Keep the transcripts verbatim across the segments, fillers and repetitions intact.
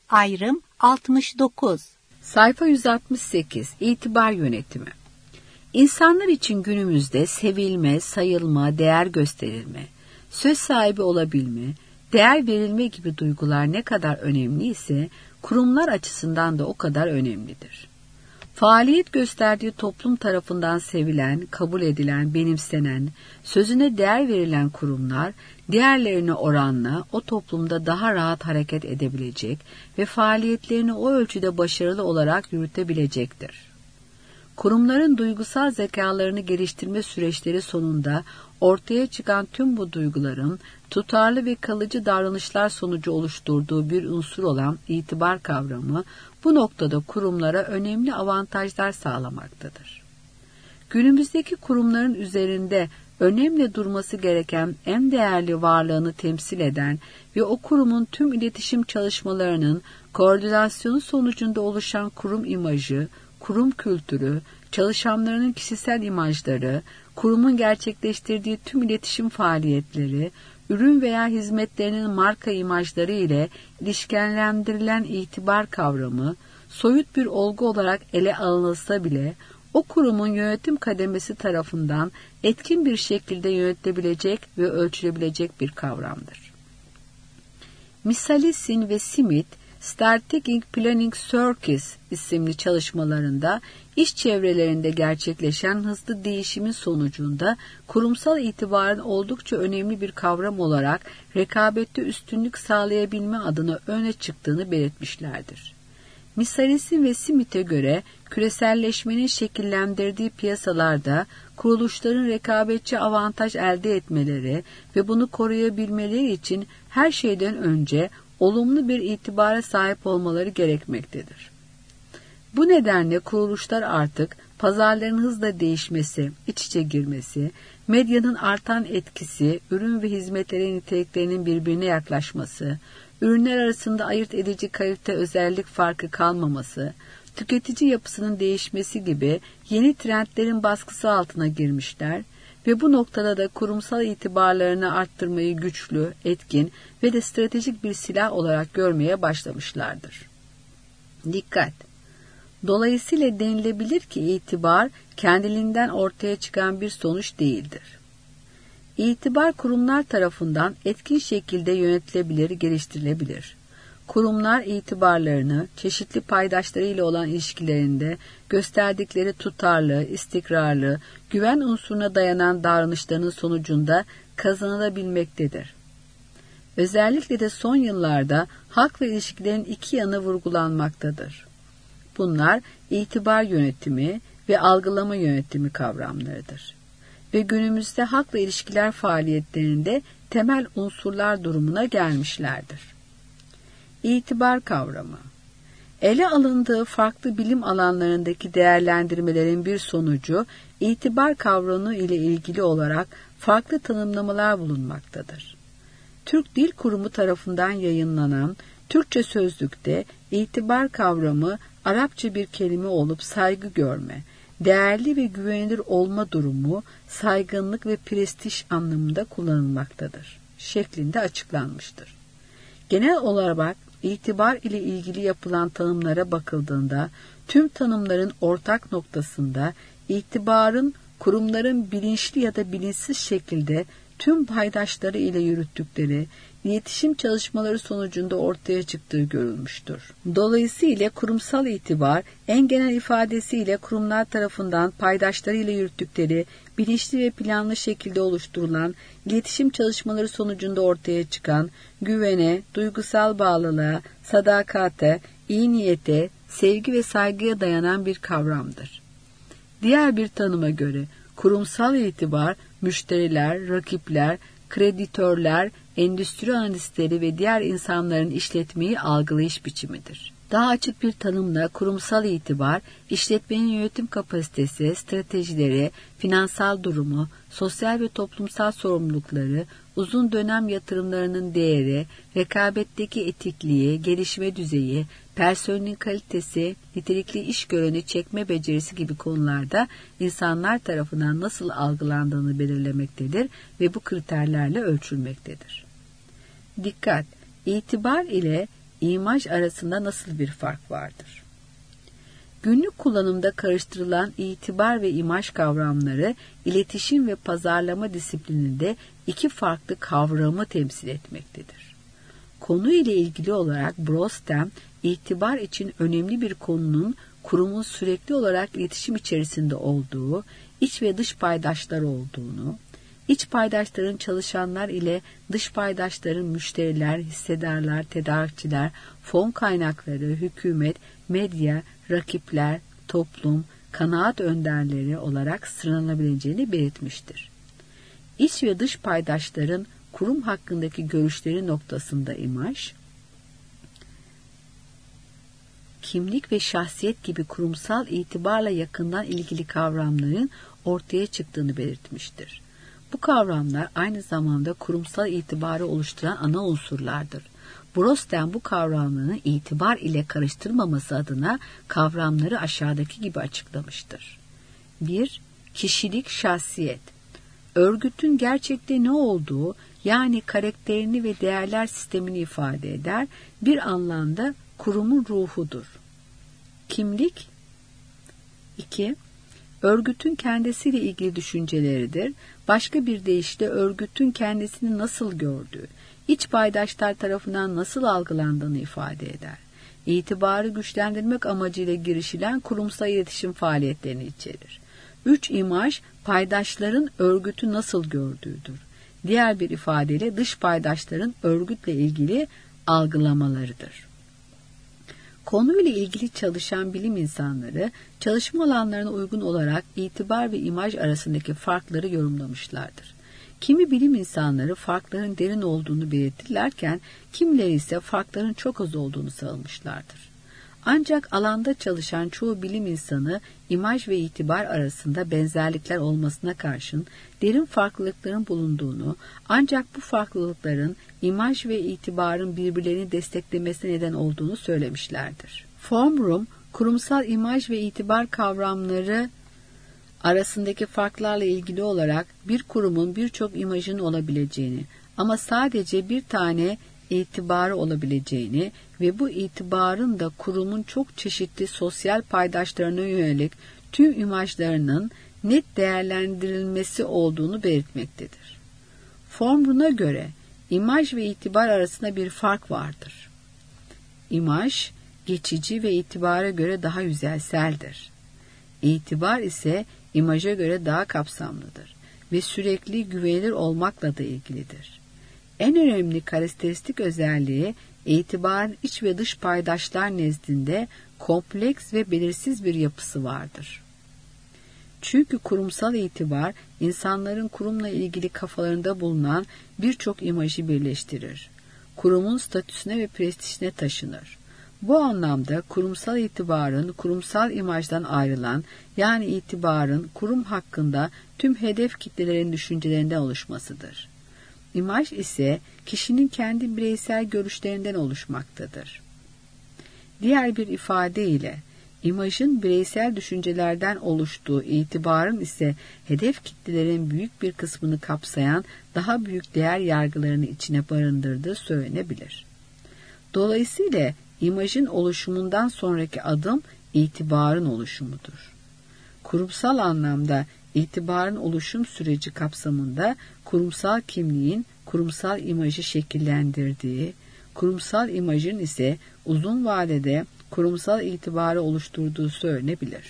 Ayrım altmış dokuz. Sayfa yüz altmış sekiz. İtibar yönetimi. İnsanlar için günümüzde sevilme, sayılma, değer gösterilme, söz sahibi olabilme, değer verilme gibi duygular ne kadar önemli ise kurumlar açısından da o kadar önemlidir. Faaliyet gösterdiği toplum tarafından sevilen, kabul edilen, benimsenen, sözüne değer verilen kurumlar, diğerlerine oranla o toplumda daha rahat hareket edebilecek ve faaliyetlerini o ölçüde başarılı olarak yürütebilecektir. Kurumların duygusal zekalarını geliştirme süreçleri sonunda ortaya çıkan tüm bu duyguların tutarlı ve kalıcı davranışlar sonucu oluşturduğu bir unsur olan itibar kavramı bu noktada kurumlara önemli avantajlar sağlamaktadır. Günümüzdeki kurumların üzerinde önemli durması gereken en değerli varlığını temsil eden ve o kurumun tüm iletişim çalışmalarının koordinasyonu sonucunda oluşan kurum imajı, kurum kültürü, çalışanlarının kişisel imajları, kurumun gerçekleştirdiği tüm iletişim faaliyetleri, ürün veya hizmetlerinin marka imajları ile ilişkilendirilen itibar kavramı, soyut bir olgu olarak ele alınsa bile, o kurumun yönetim kademesi tarafından etkin bir şekilde yönetilebilecek ve ölçülebilecek bir kavramdır. Misalisin ve Smith, Strategic Planning Circuits isimli çalışmalarında iş çevrelerinde gerçekleşen hızlı değişimin sonucunda kurumsal itibarın oldukça önemli bir kavram olarak rekabette üstünlük sağlayabilme adına öne çıktığını belirtmişlerdir. Misalisin ve Smith'e göre küreselleşmenin şekillendirdiği piyasalarda kuruluşların rekabetçi avantaj elde etmeleri ve bunu koruyabilmeleri için her şeyden önce olumlu bir itibara sahip olmaları gerekmektedir. Bu nedenle kuruluşlar artık pazarların hızla değişmesi, iç içe girmesi, medyanın artan etkisi, ürün ve hizmetlerin niteliklerinin birbirine yaklaşması, ürünler arasında ayırt edici kalite özellik farkı kalmaması, tüketici yapısının değişmesi gibi yeni trendlerin baskısı altına girmişler ve bu noktada da kurumsal itibarlarını arttırmayı güçlü, etkin ve de stratejik bir silah olarak görmeye başlamışlardır. Dikkat! Dolayısıyla denilebilir ki itibar kendiliğinden ortaya çıkan bir sonuç değildir. İtibar kurumlar tarafından etkin şekilde yönetilebilir, geliştirilebilir. Kurumlar itibarlarını çeşitli paydaşlarıyla olan ilişkilerinde gösterdikleri tutarlı, istikrarlı, güven unsuruna dayanan davranışlarının sonucunda kazanılabilmektedir. Özellikle de son yıllarda halkla ilişkilerin iki yanı vurgulanmaktadır. Bunlar itibar yönetimi ve algılama yönetimi kavramlarıdır. Ve günümüzde halkla ilişkiler faaliyetlerinde temel unsurlar durumuna gelmişlerdir. İtibar kavramı, ele alındığı farklı bilim alanlarındaki değerlendirmelerin bir sonucu, itibar kavramı ile ilgili olarak farklı tanımlamalar bulunmaktadır. Türk Dil Kurumu tarafından yayınlanan Türkçe Sözlük'te itibar kavramı Arapça bir kelime olup saygı görme, değerli ve güvenilir olma durumu, saygınlık ve prestij anlamında kullanılmaktadır şeklinde açıklanmıştır. Genel olarak itibar ile ilgili yapılan tanımlara bakıldığında tüm tanımların ortak noktasında itibarın kurumların bilinçli ya da bilinçsiz şekilde tüm paydaşları ile yürüttükleri iletişim çalışmaları sonucunda ortaya çıktığı görülmüştür. Dolayısıyla kurumsal itibar en genel ifadesiyle kurumlar tarafından paydaşları ile yürüttükleri bilinçli ve planlı şekilde oluşturulan iletişim çalışmaları sonucunda ortaya çıkan güvene, duygusal bağlılığa, sadakate, iyi niyete, sevgi ve saygıya dayanan bir kavramdır. Diğer bir tanıma göre kurumsal itibar, müşteriler, rakipler, kreditörler, endüstri analistleri ve diğer insanların işletmeyi algılayış biçimidir. Daha açık bir tanımla kurumsal itibar, işletmenin yönetim kapasitesi, stratejileri, finansal durumu, sosyal ve toplumsal sorumlulukları, uzun dönem yatırımlarının değeri, rekabetteki etikliği, gelişme düzeyi, personelin kalitesi, nitelikli iş göreni çekme becerisi gibi konularda insanlar tarafından nasıl algılandığını belirlemektedir ve bu kriterlerle ölçülmektedir. Dikkat! İtibar ile imaj arasında nasıl bir fark vardır? Günlük kullanımda karıştırılan itibar ve imaj kavramları, iletişim ve pazarlama disiplininde iki farklı kavramı temsil etmektedir. Konu ile ilgili olarak Brostem, itibar için önemli bir konunun kurumun sürekli olarak iletişim içerisinde olduğu, iç ve dış paydaşlar olduğunu, iç paydaşların çalışanlar ile dış paydaşların müşteriler, hissedarlar, tedarikçiler, fon kaynakları, hükümet, medya, rakipler, toplum, kanaat önderleri olarak sıralanabileceğini belirtmiştir. İç ve dış paydaşların kurum hakkındaki görüşleri noktasında imaj, kimlik ve şahsiyet gibi kurumsal itibarla yakından ilgili kavramların ortaya çıktığını belirtmiştir. Bu kavramlar aynı zamanda kurumsal itibarı oluşturan ana unsurlardır. Brostem bu kavramların itibar ile karıştırmaması adına kavramları aşağıdaki gibi açıklamıştır. bir. Kişilik, şahsiyet. Örgütün gerçekte ne olduğu, yani karakterini ve değerler sistemini ifade eder, bir anlamda kurumun ruhudur. Kimlik. iki. Örgütün kendisiyle ilgili düşünceleridir. Başka bir deyişle örgütün kendisini nasıl gördüğü, iç paydaşlar tarafından nasıl algılandığını ifade eder. İtibarı güçlendirmek amacıyla girişilen kurumsal iletişim faaliyetlerini içerir. üç. İmaj, paydaşların örgütü nasıl gördüğüdür. Diğer bir ifadeyle dış paydaşların örgütle ilgili algılamalarıdır. Konuyla ilgili çalışan bilim insanları, çalışma alanlarına uygun olarak itibar ve imaj arasındaki farkları yorumlamışlardır. Kimi bilim insanları farkların derin olduğunu belirtirlerken, kimileri ise farkların çok az olduğunu savunmuşlardır. Ancak alanda çalışan çoğu bilim insanı, imaj ve itibar arasında benzerlikler olmasına karşın derin farklılıkların bulunduğunu, ancak bu farklılıkların imaj ve itibarın birbirlerini desteklemesine neden olduğunu söylemişlerdir. Fomrum, kurumsal imaj ve itibar kavramları arasındaki farklarla ilgili olarak bir kurumun birçok imajın olabileceğini ama sadece bir tane itibarı olabileceğini ve bu itibarın da kurumun çok çeşitli sosyal paydaşlarına yönelik tüm imajlarının net değerlendirilmesi olduğunu belirtmektedir. Fomrum'a göre imaj ve itibar arasında bir fark vardır. İmaj, geçici ve itibara göre daha yüzeyseldir. İtibar ise imaja göre daha kapsamlıdır ve sürekli güvenilir olmakla da ilgilidir. En önemli karakteristik özelliği, itibarın iç ve dış paydaşlar nezdinde kompleks ve belirsiz bir yapısı vardır. Çünkü kurumsal itibar, insanların kurumla ilgili kafalarında bulunan birçok imajı birleştirir. Kurumun statüsüne ve prestijine taşınır. Bu anlamda kurumsal itibarın kurumsal imajdan ayrılan, yani itibarın kurum hakkında tüm hedef kitlelerin düşüncelerinden oluşmasıdır. İmaj ise kişinin kendi bireysel görüşlerinden oluşmaktadır. Diğer bir ifadeyle, imajın bireysel düşüncelerden oluştuğu, itibarın ise hedef kitlelerin büyük bir kısmını kapsayan daha büyük değer yargılarını içine barındırdığı söylenebilir. Dolayısıyla imajın oluşumundan sonraki adım itibarın oluşumudur. Kurumsal anlamda itibarın oluşum süreci kapsamında kurumsal kimliğin kurumsal imajı şekillendirdiği, kurumsal imajın ise uzun vadede kurumsal itibarı oluşturduğu söylenebilir.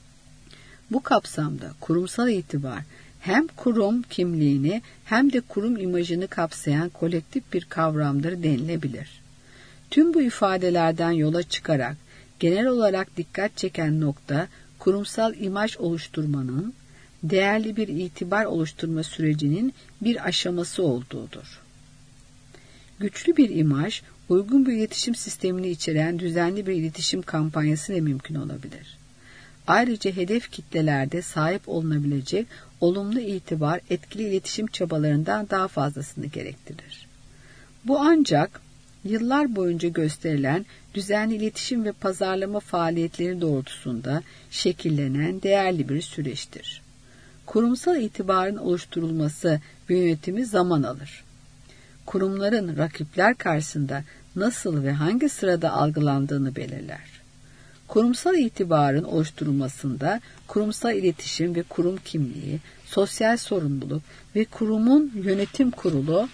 Bu kapsamda kurumsal itibar hem kurum kimliğini hem de kurum imajını kapsayan kolektif bir kavramdır denilebilir. Tüm bu ifadelerden yola çıkarak genel olarak dikkat çeken nokta kurumsal imaj oluşturmanın değerli bir itibar oluşturma sürecinin bir aşaması olduğudur. Güçlü bir imaj, uygun bir iletişim sistemini içeren düzenli bir iletişim kampanyası ile mümkün olabilir. Ayrıca hedef kitlelerde sahip olunabilecek olumlu itibar, etkili iletişim çabalarından daha fazlasını gerektirir. Bu ancak yıllar boyunca gösterilen düzenli iletişim ve pazarlama faaliyetleri doğrultusunda şekillenen değerli bir süreçtir. Kurumsal itibarın oluşturulması ve yönetimi zaman alır. Kurumların rakipler karşısında nasıl ve hangi sırada algılandığını belirler. Kurumsal itibarın oluşturulmasında kurumsal iletişim ve kurum kimliği, sosyal sorumluluk ve kurumun yönetim kurulu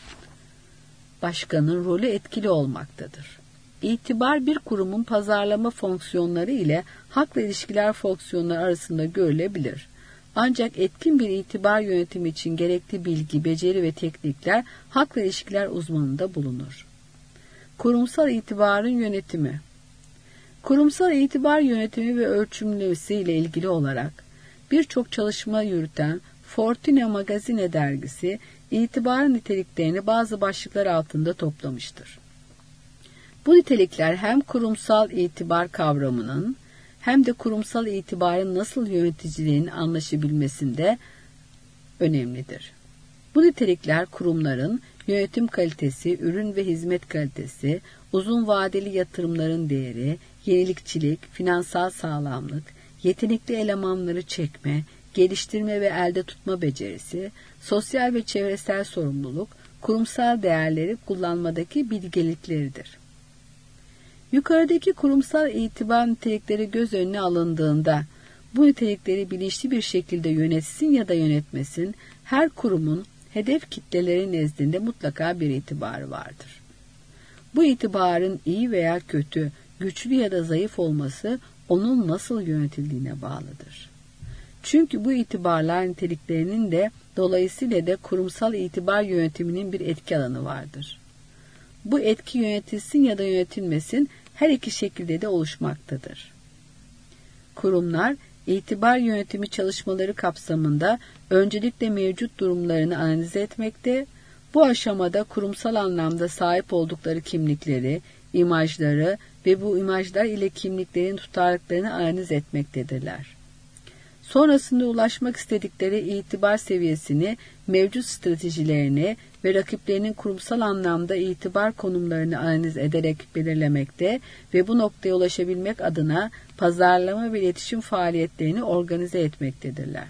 başkanın rolü etkili olmaktadır. İtibar bir kurumun pazarlama fonksiyonları ile halkla ilişkiler fonksiyonları arasında görülebilir. Ancak etkin bir itibar yönetimi için gerekli bilgi, beceri ve teknikler halkla ilişkiler uzmanında bulunur. Kurumsal itibarın yönetimi. Kurumsal itibar yönetimi ve ölçümlemesi ile ilgili olarak birçok çalışma yürüten Fortune Magazine dergisi itibarın niteliklerini bazı başlıklar altında toplamıştır. Bu nitelikler hem kurumsal itibar kavramının hem de kurumsal itibarın nasıl yöneticiliğinin anlaşabilmesinde önemlidir. Bu nitelikler kurumların yönetim kalitesi, ürün ve hizmet kalitesi, uzun vadeli yatırımların değeri, yenilikçilik, finansal sağlamlık, yetenekli elemanları çekme, geliştirme ve elde tutma becerisi, sosyal ve çevresel sorumluluk, kurumsal değerleri kullanmadaki bilgelikleridir. Yukarıdaki kurumsal itibar nitelikleri göz önüne alındığında, bu nitelikleri bilinçli bir şekilde yönetsin ya da yönetmesin, her kurumun hedef kitleleri nezdinde mutlaka bir itibarı vardır. Bu itibarın iyi veya kötü, güçlü ya da zayıf olması, onun nasıl yönetildiğine bağlıdır. Çünkü bu itibarlar niteliklerinin de dolayısıyla da kurumsal itibar yönetiminin bir etki alanı vardır. Bu etki yönetilsin ya da yönetilmesin her iki şekilde de oluşmaktadır. Kurumlar, itibar yönetimi çalışmaları kapsamında öncelikle mevcut durumlarını analiz etmekte, bu aşamada kurumsal anlamda sahip oldukları kimlikleri, imajları ve bu imajlar ile kimliklerin tutarlılıklarını analiz etmektedirler. Sonrasında ulaşmak istedikleri itibar seviyesini, mevcut stratejilerini ve rakiplerinin kurumsal anlamda itibar konumlarını analiz ederek belirlemekte ve bu noktaya ulaşabilmek adına pazarlama ve iletişim faaliyetlerini organize etmektedirler.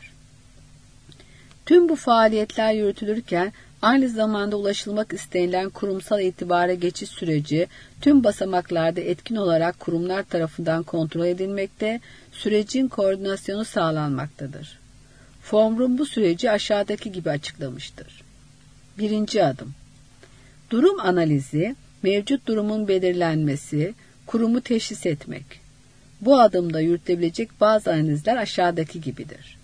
Tüm bu faaliyetler yürütülürken aynı zamanda ulaşılmak istenilen kurumsal itibara geçiş süreci tüm basamaklarda etkin olarak kurumlar tarafından kontrol edilmekte, sürecin koordinasyonu sağlanmaktadır. Fomrum bu süreci aşağıdaki gibi açıklamıştır. Birinci adım. Durum analizi, mevcut durumun belirlenmesi, kurumu teşhis etmek. Bu adımda yürütülebilecek bazı analizler aşağıdaki gibidir.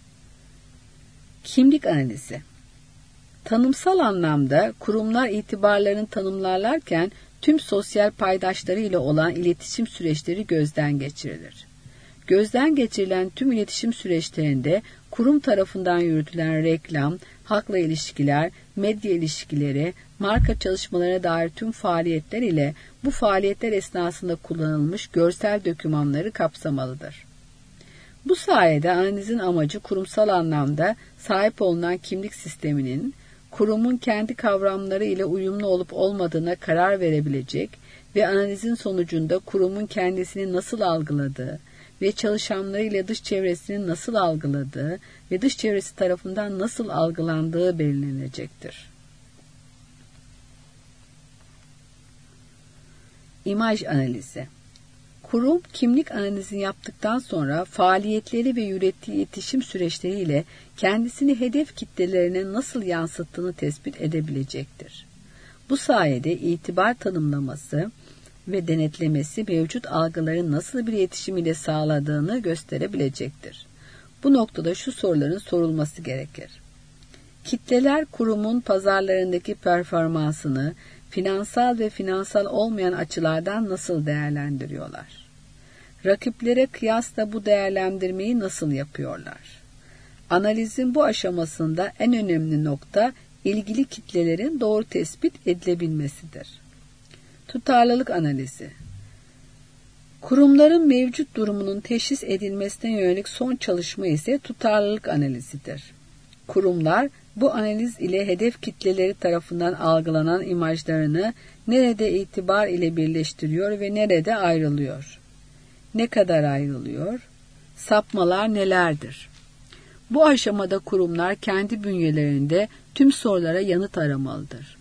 Kimlik analizi. Tanımsal anlamda kurumlar itibarlarını tanımlarlarken tüm sosyal paydaşları ile olan iletişim süreçleri gözden geçirilir. Gözden geçirilen tüm iletişim süreçlerinde kurum tarafından yürütülen reklam, halkla ilişkiler, medya ilişkileri, marka çalışmalarına dair tüm faaliyetler ile bu faaliyetler esnasında kullanılmış görsel dokümanları kapsamalıdır. Bu sayede analizin amacı kurumsal anlamda sahip olunan kimlik sisteminin kurumun kendi kavramları ile uyumlu olup olmadığına karar verebilecek ve analizin sonucunda kurumun kendisini nasıl algıladığı ve çalışanları ile dış çevresinin nasıl algıladığı ve dış çevresi tarafından nasıl algılandığı belirlenecektir. İmaj analizi. Kurum kimlik analizini yaptıktan sonra faaliyetleri ve ürettiği iletişim süreçleriyle kendisini hedef kitlelerine nasıl yansıttığını tespit edebilecektir. Bu sayede itibar tanımlaması ve denetlemesi mevcut algıların nasıl bir iletişim ile sağladığını gösterebilecektir. Bu noktada şu soruların sorulması gerekir. Kitleler kurumun pazarlarındaki performansını finansal ve finansal olmayan açılardan nasıl değerlendiriyorlar? Rakiplere kıyasla bu değerlendirmeyi nasıl yapıyorlar? Analizin bu aşamasında en önemli nokta ilgili kitlelerin doğru tespit edilebilmesidir. Tutarlılık analizi. Kurumların mevcut durumunun teşhis edilmesine yönelik son çalışma ise tutarlılık analizidir. Kurumlar bu analiz ile hedef kitleleri tarafından algılanan imajlarını nerede itibar ile birleştiriyor ve nerede ayrılıyor? Ne kadar ayrılıyor? Sapmalar nelerdir? Bu aşamada kurumlar kendi bünyelerinde tüm sorulara yanıt aramalıdır.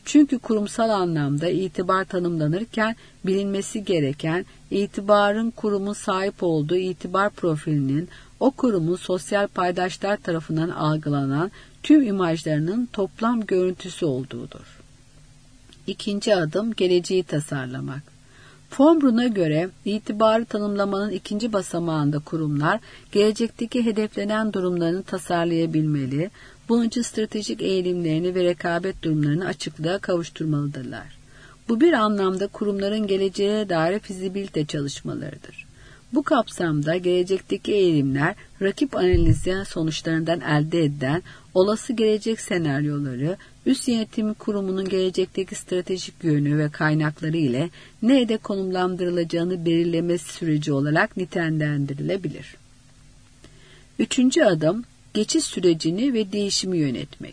Çünkü kurumsal anlamda itibar tanımlanırken bilinmesi gereken itibarın kurumun sahip olduğu itibar profilinin o kurumun sosyal paydaşlar tarafından algılanan tüm imajlarının toplam görüntüsü olduğudur. İkinci adım geleceği tasarlamak. Fombrun'a göre itibarı tanımlamanın ikinci basamağında kurumlar gelecekteki hedeflenen durumlarını tasarlayabilmeli, bunun için stratejik eğilimlerini ve rekabet durumlarını açıklığa kavuşturmalıdırlar. Bu bir anlamda kurumların geleceğe dair fizibilite çalışmalarıdır. Bu kapsamda gelecekteki eğilimler, rakip analizi sonuçlarından elde edilen olası gelecek senaryoları, üst yönetimi kurumunun gelecekteki stratejik yönü ve kaynakları ile nerede konumlandırılacağını belirleme süreci olarak nitelendirilebilir. Üçüncü adım, geçiş sürecini ve değişimi yönetmek.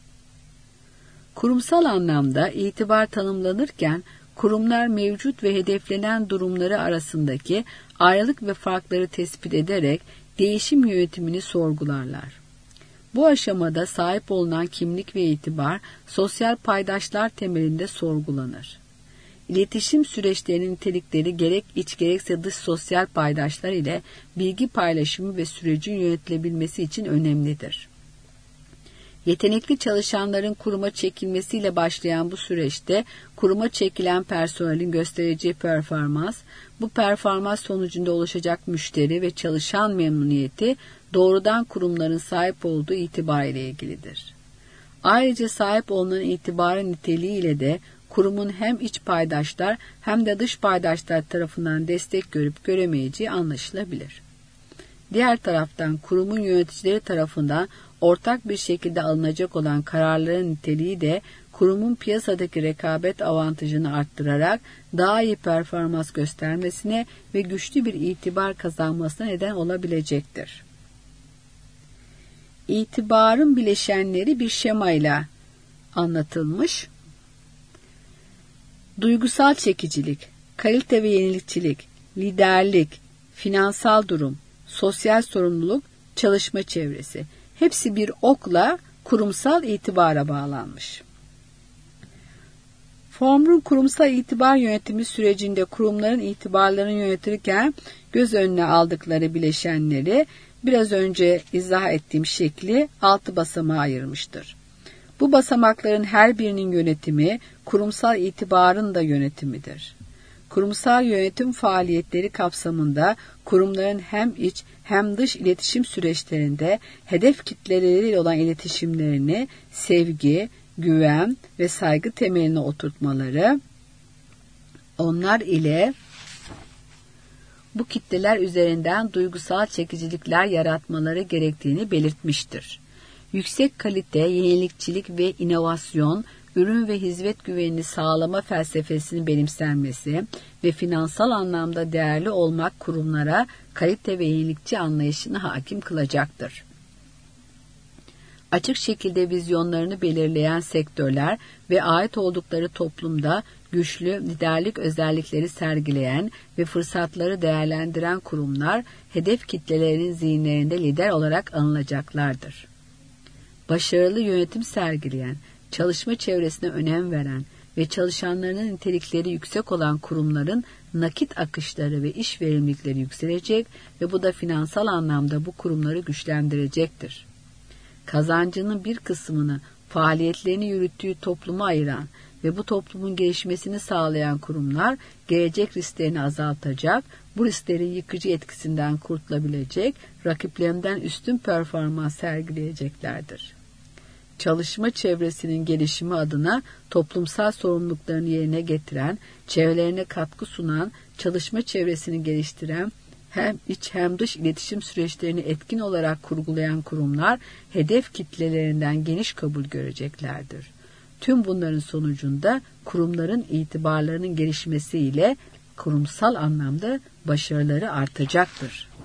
Kurumsal anlamda itibar tanımlanırken, kurumlar mevcut ve hedeflenen durumları arasındaki ayrılık ve farkları tespit ederek değişim yönetimini sorgularlar. Bu aşamada sahip olunan kimlik ve itibar sosyal paydaşlar temelinde sorgulanır. İletişim süreçlerinin nitelikleri gerek iç gerekse dış sosyal paydaşlar ile bilgi paylaşımı ve sürecin yönetilebilmesi için önemlidir. Yetenekli çalışanların kuruma çekilmesiyle başlayan bu süreçte kuruma çekilen personelin göstereceği performans, bu performans sonucunda oluşacak müşteri ve çalışan memnuniyeti doğrudan kurumların sahip olduğu itibar ile ilgilidir. Ayrıca sahip olunan itibarın niteliği ile de kurumun hem iç paydaşlar hem de dış paydaşlar tarafından destek görüp göremeyeceği anlaşılabilir. Diğer taraftan kurumun yöneticileri tarafından ortak bir şekilde alınacak olan kararların niteliği de kurumun piyasadaki rekabet avantajını arttırarak daha iyi performans göstermesine ve güçlü bir itibar kazanmasına neden olabilecektir. İtibarın bileşenleri bir şemayla anlatılmış. Duygusal çekicilik, kalite ve yenilikçilik, liderlik, finansal durum, sosyal sorumluluk, çalışma çevresi. Hepsi bir okla kurumsal itibara bağlanmış. Fombrun kurumsal itibar yönetimi sürecinde kurumların itibarlarını yönetirken göz önüne aldıkları bileşenleri biraz önce izah ettiğim şekli altı basamağa ayırmıştır. Bu basamakların her birinin yönetimi kurumsal itibarın da yönetimidir. Kurumsal yönetim faaliyetleri kapsamında kurumların hem iç hem dış iletişim süreçlerinde hedef kitleleriyle olan iletişimlerini sevgi, güven ve saygı temeline oturtmaları, onlar ile bu kitleler üzerinden duygusal çekicilikler yaratmaları gerektiğini belirtmiştir. Yüksek kalite, yenilikçilik ve inovasyon, ürün ve hizmet güvenini sağlama felsefesinin benimsenmesi ve finansal anlamda değerli olmak kurumlara kalite ve yenilikçi anlayışını hakim kılacaktır. Açık şekilde vizyonlarını belirleyen sektörler ve ait oldukları toplumda güçlü liderlik özellikleri sergileyen ve fırsatları değerlendiren kurumlar hedef kitlelerinin zihinlerinde lider olarak anılacaklardır. Başarılı yönetim sergileyen, çalışma çevresine önem veren ve çalışanlarının nitelikleri yüksek olan kurumların nakit akışları ve iş verimlilikleri yükselecek ve bu da finansal anlamda bu kurumları güçlendirecektir. Kazancının bir kısmını faaliyetlerini yürüttüğü topluma ayıran ve bu toplumun gelişmesini sağlayan kurumlar gelecek risklerini azaltacak, bu risklerin yıkıcı etkisinden kurtulabilecek, rakiplerinden üstün performans sergileyeceklerdir. Çalışma çevresinin gelişimi adına toplumsal sorumluluklarını yerine getiren, çevrelerine katkı sunan, çalışma çevresini geliştiren, hem iç hem dış iletişim süreçlerini etkin olarak kurgulayan kurumlar hedef kitlelerinden geniş kabul göreceklerdir. Tüm bunların sonucunda kurumların itibarlarının gelişmesiyle kurumsal anlamda başarıları artacaktır.